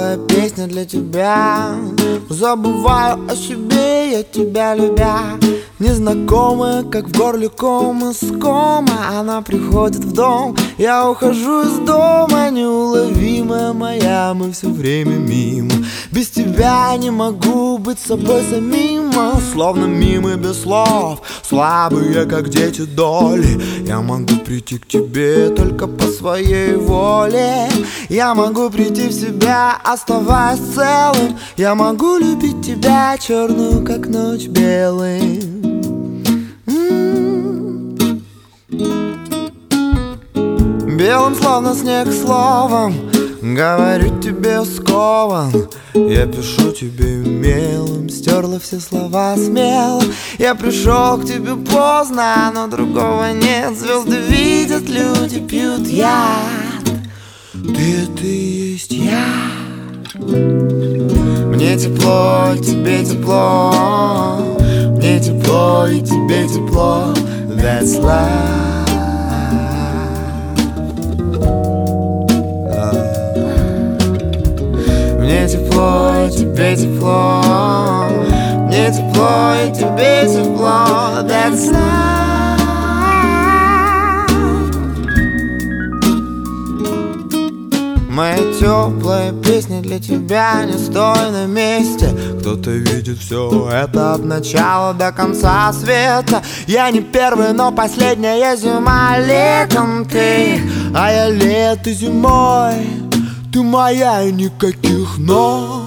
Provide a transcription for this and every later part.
теплая песня для тебя. Забываю о себе, я тебя любя. Незнакомая, как в горле ком из кома, она приходит в дом, я ухожу из дома. Неуловимая моя, мы все время мимо. Без тебя не могу быть собой самим. Словно мимы без слов, слабые, как дети доли. Я могу прийти к тебе только по своей воле. Я могу прийти в себя, оставаясь целым. Я могу любить тебя, черную, как ночь, белым. Белым, словно снег, словом говорю тебе скован. Я пишу тебе мелом, стерла все слова смело. Я пришел к тебе поздно, но другого нет. Звезды видят, люди пьют яд. Ты — это и есть я. Мне тепло, и тебе тепло. Мне тепло, и тебе тепло. That's life. Мне тепло, и тебе тепло. Мне тепло, и тебе тепло. That's life. Моя теплая песня для тебя, не стой на месте. Кто-то видит все это от начала до конца света. Я не первый, но последняя зима летом ты, а я лето зимой. Ты моя и никаких но.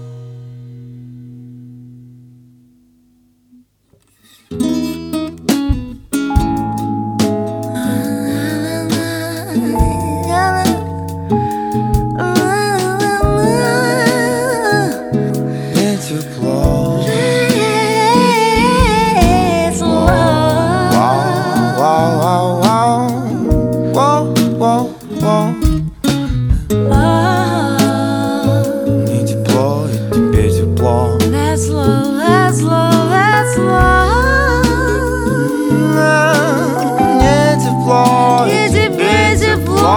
Мне тепло. Мне тепло, и тебе тепло. That's love, that's love, that's love. Мне тепло, И тебе тепло.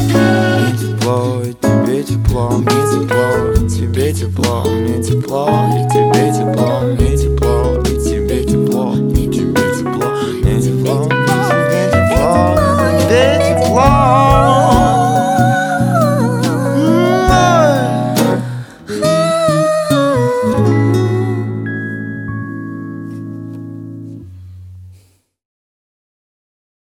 Мне тепло, и тебе тепло. Мне тепло, и тебе тепло. Мне тепло,